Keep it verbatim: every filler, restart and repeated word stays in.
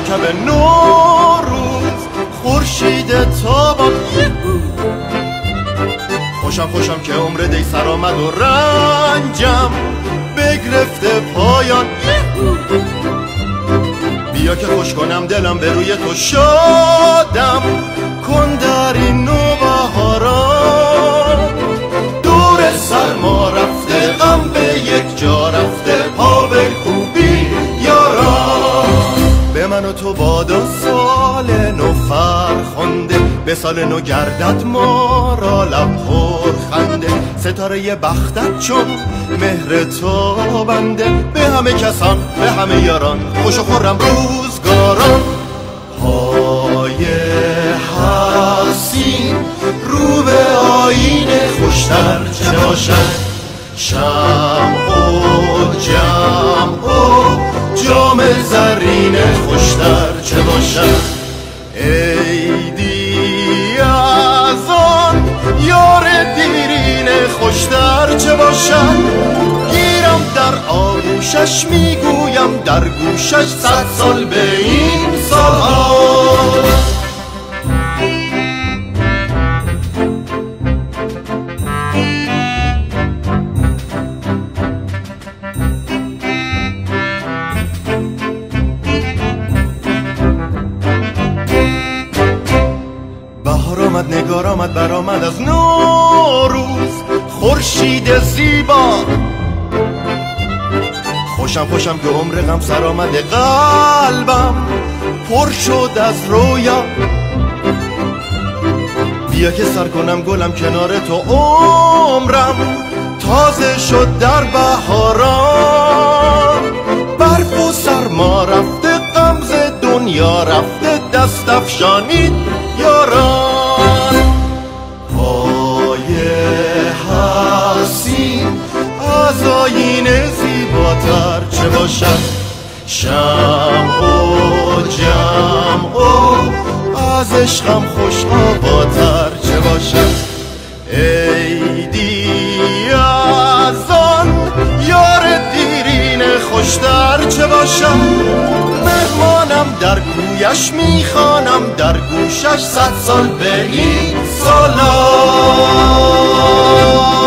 کوکب نوروز خورشید تابان. خوشم خوشم که عمر دی سر آمد و رنجم بگرفته پایان. بیا که خوش کنم دلم به روی تو شادم کن در این نوبهاران. دور سرما رفته غم به یک جا رفته پا به خوبی یاران. به من و تو بادا سال نو فرخنده به سال نو گردد ما را لب پر خنده. ستاره بختت چون مهر تو بنده به همه کسان به همه یاران خوش و خرم روزگاران. پای حسین رو به آینه خوشتر چه باشد شمع و جمع و جام زرین خوشتر چه باشد. عیدی از آن یار دیرین خوشتر چه باشد. گیرم در آغوشش میگویم در گوشش صد سال به این سالها. بهار آمد نگار آمد برآمد از نوروز خورشید زیبا. خوشم خوشم که عمر غم سر آمده قلبم پر شد از رویا. بیا که سر کنم گلم کنار تو عمرم تازه شد در بهاران. برف و سرما رفته غمز دنیا رفته دست افشانید یاران. پای حسین از آینه زیباتر چه باشد شمع و جمع و از عشقم خوش آباتر چه باشد. عیدی از آن یار دیرین خوشتر چه باشد. مهمانم در کویش میخوانم در گوشش صد سال به این سالها.